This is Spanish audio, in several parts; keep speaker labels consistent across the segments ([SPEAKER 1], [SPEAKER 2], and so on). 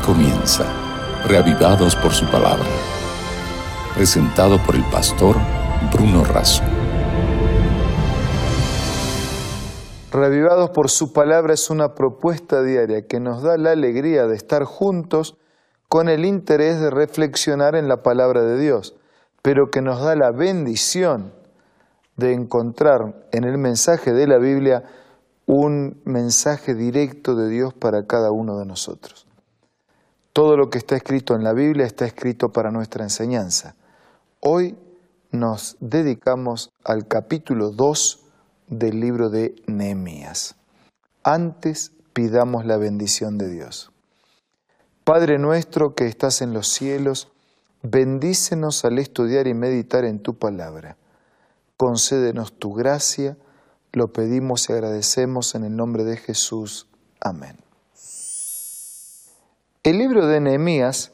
[SPEAKER 1] comienza, reavivados por su palabra. Presentado por el pastor Bruno Razo.
[SPEAKER 2] Reavivados por su palabra es una propuesta diaria que nos da la alegría de estar juntos con el interés de reflexionar en la palabra de Dios, pero que nos da la bendición de encontrar en el mensaje de la Biblia un mensaje directo de Dios para cada uno de nosotros. Todo lo que está escrito en la Biblia está escrito para nuestra enseñanza. Hoy nos dedicamos al capítulo 2 del libro de Nehemías. Antes pidamos la bendición de Dios. Padre nuestro que estás en los cielos, bendícenos al estudiar y meditar en tu palabra. Concédenos tu gracia, lo pedimos y agradecemos en el nombre de Jesús. Amén. El libro de Nehemías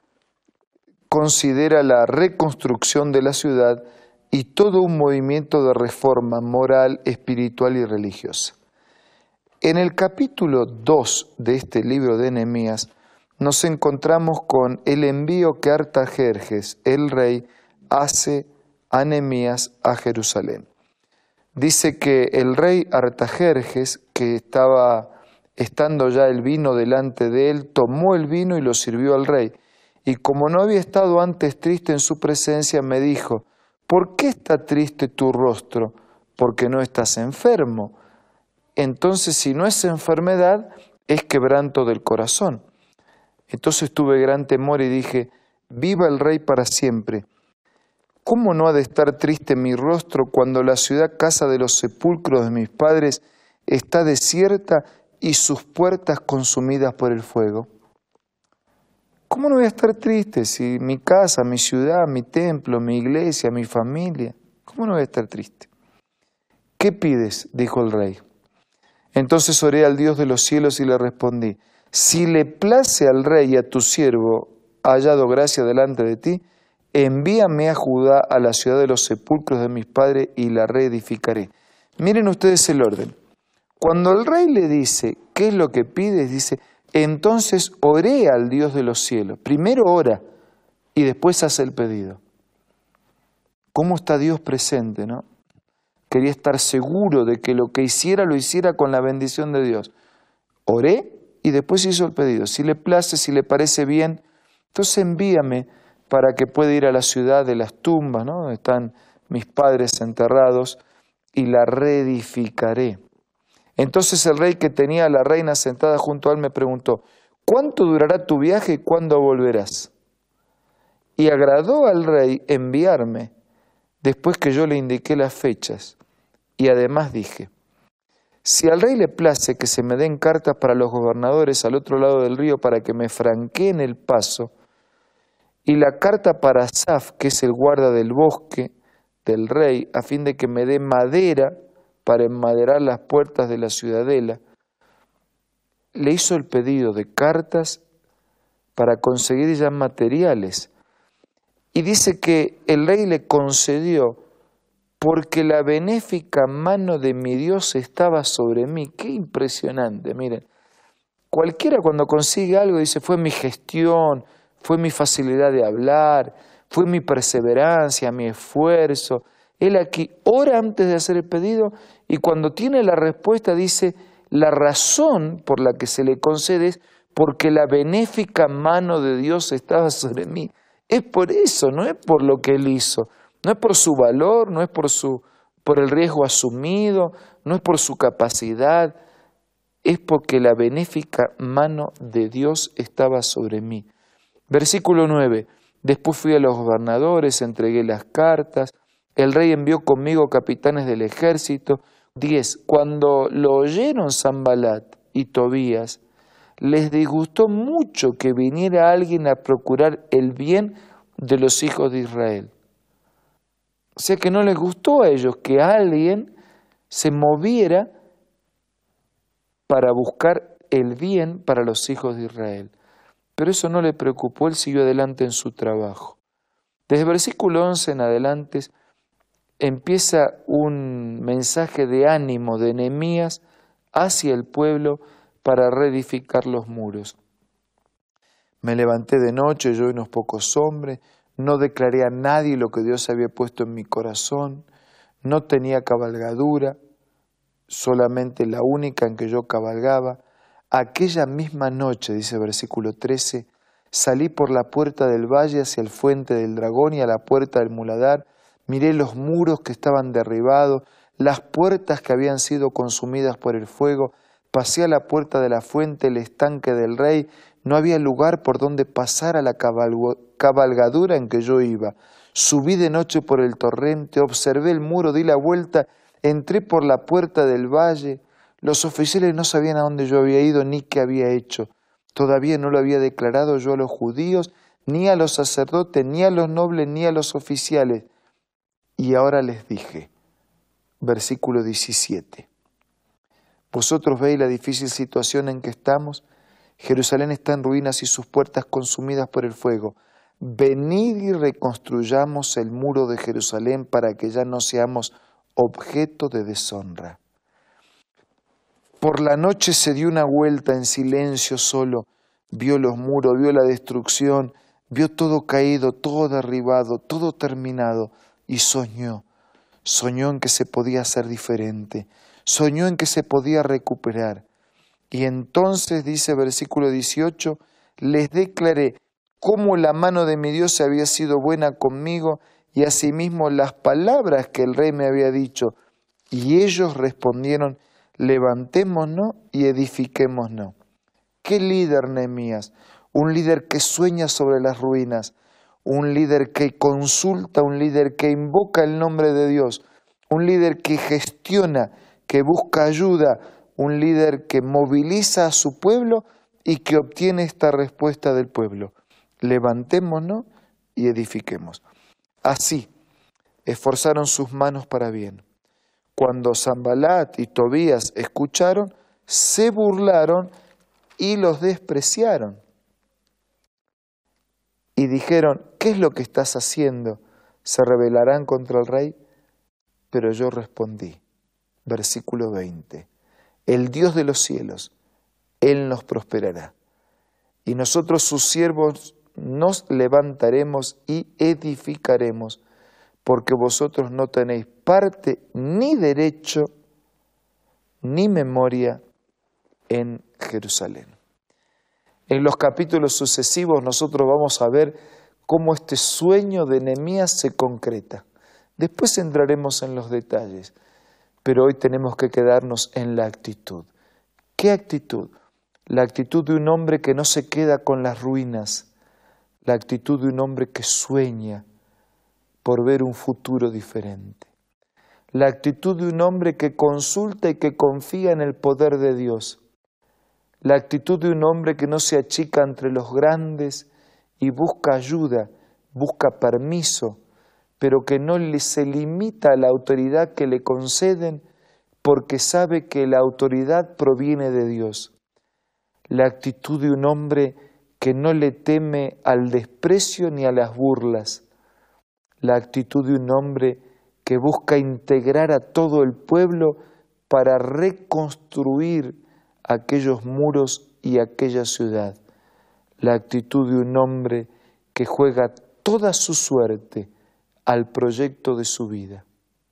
[SPEAKER 2] considera la reconstrucción de la ciudad y todo un movimiento de reforma moral, espiritual y religiosa. En el capítulo 2 de este libro de Nehemías nos encontramos con el envío que Artajerjes, el rey, hace a Nehemías a Jerusalén. Dice que el rey Artajerjes, que estando ya el vino delante de él, tomó el vino y lo sirvió al rey. Y como no había estado antes triste en su presencia, me dijo: ¿por qué está triste tu rostro? Porque no estás enfermo. Entonces, si no es enfermedad, es quebranto del corazón. Entonces tuve gran temor y dije: viva el rey para siempre. ¿Cómo no ha de estar triste mi rostro cuando la ciudad, casa de los sepulcros de mis padres, está desierta y sus puertas consumidas por el fuego? ¿Cómo no voy a estar triste si mi casa, mi ciudad, mi templo, mi iglesia, mi familia? ¿Cómo no voy a estar triste? ¿Qué pides?, dijo el rey. Entonces oré al Dios de los cielos y le respondí: si le place al rey y a tu siervo hallado gracia delante de ti, envíame a Judá, a la ciudad de los sepulcros de mis padres, y la reedificaré. Miren ustedes el orden. Cuando el rey le dice, ¿qué es lo que pides?, dice: entonces oré al Dios de los cielos. Primero ora y después hace el pedido. ¿Cómo está Dios presente, no? Quería estar seguro de que lo que hiciera, lo hiciera con la bendición de Dios. Oré y después hizo el pedido. Si le place, si le parece bien, entonces envíame para que pueda ir a la ciudad de las tumbas, ¿no?, donde están mis padres enterrados, y la reedificaré. Entonces el rey, que tenía a la reina sentada junto a él, me preguntó: ¿cuánto durará tu viaje y cuándo volverás? Y agradó al rey enviarme después que yo le indiqué las fechas. Y además dije: si al rey le place que se me den cartas para los gobernadores al otro lado del río para que me franqueen el paso, y la carta para Asaf, que es el guarda del bosque del rey, a fin de que me dé madera para enmaderar las puertas de la ciudadela, le hizo el pedido de cartas para conseguir ya materiales. Y dice que el rey le concedió porque la benéfica mano de mi Dios estaba sobre mí. Qué impresionante, miren. Cualquiera cuando consigue algo dice: fue mi gestión, fue mi facilidad de hablar, fue mi perseverancia, mi esfuerzo. Él aquí ora antes de hacer el pedido y cuando tiene la respuesta dice: la razón por la que se le concede es porque la benéfica mano de Dios estaba sobre mí. Es por eso, no es por lo que él hizo, no es por su valor, no es por el riesgo asumido, no es por su capacidad, es porque la benéfica mano de Dios estaba sobre mí. Versículo 9. Después fui a los gobernadores, entregué las cartas. El rey envió conmigo capitanes del ejército. 10. Cuando lo oyeron Sanbalat y Tobías, les disgustó mucho que viniera alguien a procurar el bien de los hijos de Israel. O sea que no les gustó a ellos que alguien se moviera para buscar el bien para los hijos de Israel. Pero eso no le preocupó, él siguió adelante en su trabajo. Desde el versículo 11 en adelante empieza un mensaje de ánimo de Nehemías hacia el pueblo para reedificar los muros. Me levanté de noche, yo y unos pocos hombres, no declaré a nadie lo que Dios había puesto en mi corazón, no tenía cabalgadura, solamente la única en que yo cabalgaba. Aquella misma noche, dice versículo 13, salí por la puerta del valle hacia el fuente del dragón y a la puerta del muladar, miré los muros que estaban derribados, las puertas que habían sido consumidas por el fuego, pasé a la puerta de la fuente, el estanque del rey, no había lugar por donde pasar a la cabalgadura en que yo iba. Subí de noche por el torrente, observé el muro, di la vuelta, entré por la puerta del valle. Los oficiales no sabían a dónde yo había ido ni qué había hecho. Todavía no lo había declarado yo a los judíos, ni a los sacerdotes, ni a los nobles, ni a los oficiales. Y ahora les dije, versículo 17, vosotros veis la difícil situación en que estamos. Jerusalén está en ruinas y sus puertas consumidas por el fuego. Venid y reconstruyamos el muro de Jerusalén para que ya no seamos objeto de deshonra. Por la noche se dio una vuelta en silencio solo, vio los muros, vio la destrucción, vio todo caído, todo derribado, todo terminado y soñó en que se podía hacer diferente, soñó en que se podía recuperar. Y entonces, dice versículo 18, les declaré cómo la mano de mi Dios había sido buena conmigo y asimismo las palabras que el rey me había dicho. Y ellos respondieron, levantémonos y edifiquémonos. ¿Qué líder, Nehemías? Un líder que sueña sobre las ruinas, un líder que consulta, un líder que invoca el nombre de Dios, un líder que gestiona, que busca ayuda, un líder que moviliza a su pueblo y que obtiene esta respuesta del pueblo. Levantémonos y edifiquemos. Así, esforzaron sus manos para bien. Cuando Sanbalat y Tobías escucharon, se burlaron y los despreciaron. Y dijeron, ¿qué es lo que estás haciendo? ¿Se rebelarán contra el rey? Pero yo respondí, versículo 20, el Dios de los cielos, Él nos prosperará. Y nosotros sus siervos nos levantaremos y edificaremos, porque vosotros no tenéis parte ni derecho ni memoria en Jerusalén. En los capítulos sucesivos nosotros vamos a ver cómo este sueño de Nehemías se concreta. Después entraremos en los detalles, pero hoy tenemos que quedarnos en la actitud. ¿Qué actitud? La actitud de un hombre que no se queda con las ruinas, la actitud de un hombre que sueña por ver un futuro diferente, la actitud de un hombre que consulta y que confía en el poder de Dios, la actitud de un hombre que no se achica entre los grandes y busca ayuda, busca permiso, pero que no se limita a la autoridad que le conceden porque sabe que la autoridad proviene de Dios. La actitud de un hombre que no le teme al desprecio ni a las burlas. La actitud de un hombre que busca integrar a todo el pueblo para reconstruir aquellos muros y aquella ciudad. La actitud de un hombre que juega toda su suerte al proyecto de su vida.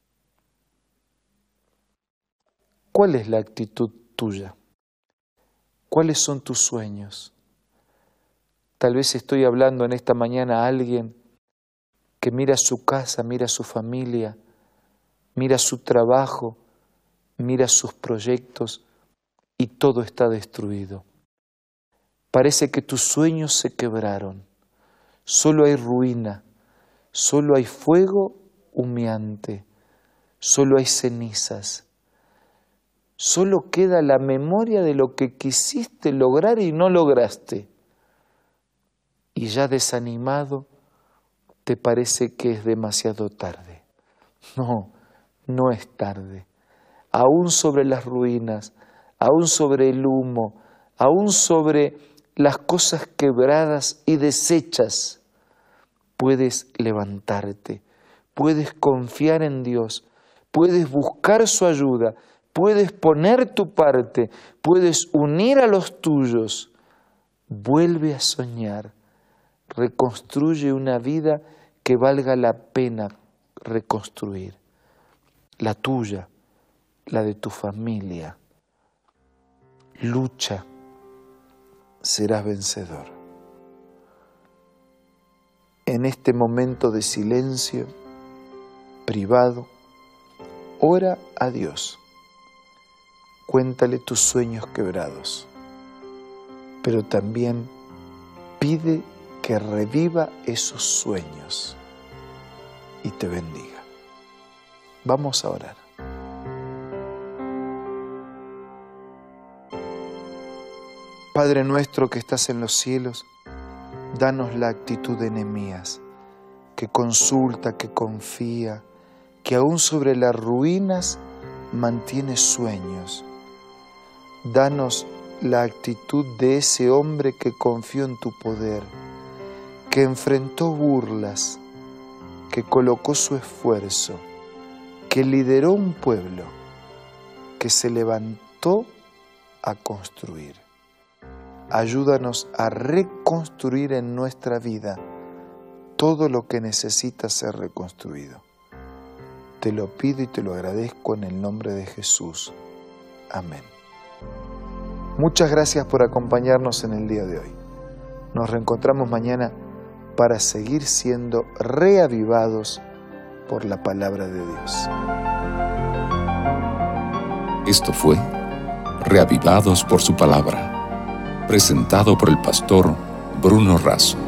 [SPEAKER 2] ¿Cuál es la actitud tuya? ¿Cuáles son tus sueños? Tal vez estoy hablando en esta mañana a alguien que mira su casa, mira su familia, mira su trabajo, mira sus proyectos y todo está destruido. Parece que tus sueños se quebraron. Solo hay ruina, solo hay fuego humeante, solo hay cenizas. Solo queda la memoria de lo que quisiste lograr y no lograste. Y ya desanimado, te parece que es demasiado tarde. No, no es tarde. Aún sobre las ruinas, aún sobre el humo, aún sobre las cosas quebradas y deshechas, puedes levantarte, puedes confiar en Dios, puedes buscar su ayuda, puedes poner tu parte, puedes unir a los tuyos vuelve a soñar, reconstruye una vida que valga la pena reconstruir, la tuya, la de tu familia. Lucha, serás vencedor. En este momento de silencio privado, ora a Dios. Cuéntale tus sueños quebrados, pero también pide que reviva esos sueños y te bendiga. Vamos a orar. Padre nuestro que estás en los cielos, danos la actitud de Nehemías, que consulta, que confía, que aún sobre las ruinas mantiene sueños. Danos la actitud de ese hombre que confió en tu poder, que enfrentó burlas, que colocó su esfuerzo, que lideró un pueblo, que se levantó a construir. Ayúdanos a reconstruir en nuestra vida todo lo que necesita ser reconstruido. Te lo pido y te lo agradezco en el nombre de Jesús. Amén. Muchas gracias por acompañarnos en el día de hoy. Nos reencontramos mañana para seguir siendo reavivados por la palabra de Dios.
[SPEAKER 1] Esto fue Reavivados por su palabra, presentado por el pastor Bruno Razo.